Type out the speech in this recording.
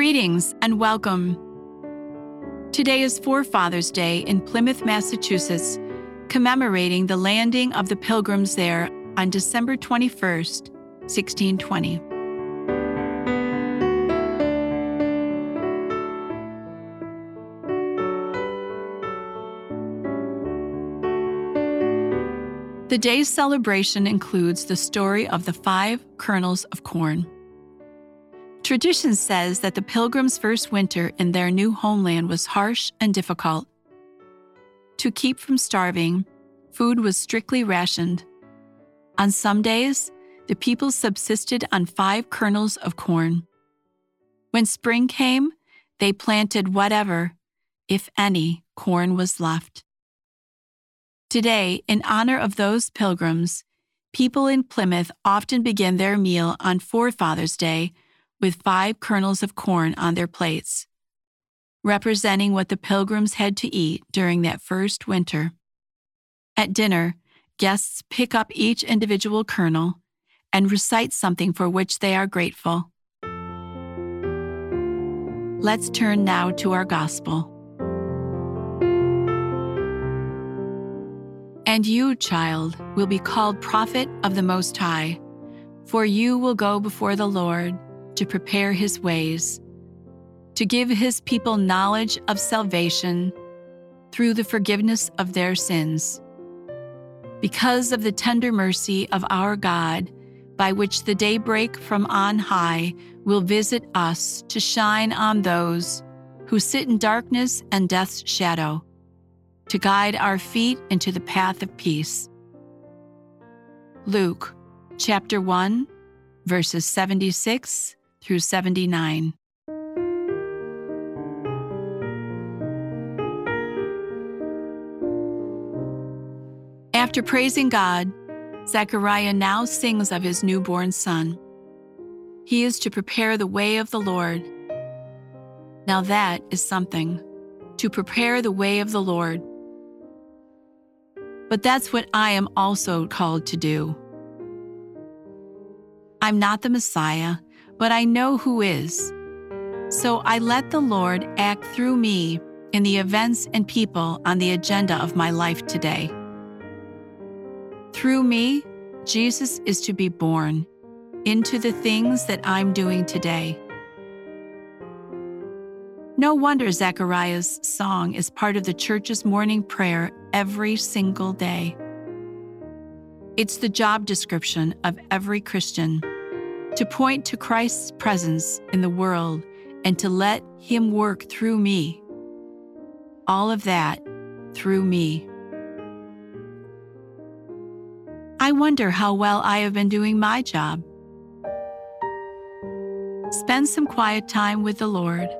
Greetings and welcome. Today is Forefathers' Day in Plymouth, Massachusetts, commemorating the landing of the Pilgrims there on December 21st, 1620. The day's celebration includes the story of the 5 kernels of corn. Tradition says that the Pilgrims' first winter in their new homeland was harsh and difficult. To keep from starving, food was strictly rationed. On some days, the people subsisted on 5 kernels of corn. When spring came, they planted whatever, if any, corn was left. Today, in honor of those pilgrims, people in Plymouth often begin their meal on Forefathers' Day with 5 kernels of corn on their plates, representing what the pilgrims had to eat during that first winter. At dinner, guests pick up each individual kernel and recite something for which they are grateful. Let's turn now to our gospel. And you, child, will be called prophet of the Most High, for you will go before the Lord to prepare his ways, to give his people knowledge of salvation through the forgiveness of their sins. Because of the tender mercy of our God, by which the daybreak from on high will visit us to shine on those who sit in darkness and death's shadow, to guide our feet into the path of peace. Luke, chapter 1, verses 76 through 79. After praising God, Zechariah now sings of his newborn son. He is to prepare the way of the Lord. Now that is something, to prepare the way of the Lord. But that's what I am also called to do. I'm not the Messiah, but I know who is. So I let the Lord act through me in the events and people on the agenda of my life today. Through me, Jesus is to be born into the things that I'm doing today. No wonder Zechariah's song is part of the church's morning prayer every single day. It's the job description of every Christian, to point to Christ's presence in the world and to let him work through me. All of that through me. I wonder how well I have been doing my job. Spend some quiet time with the Lord.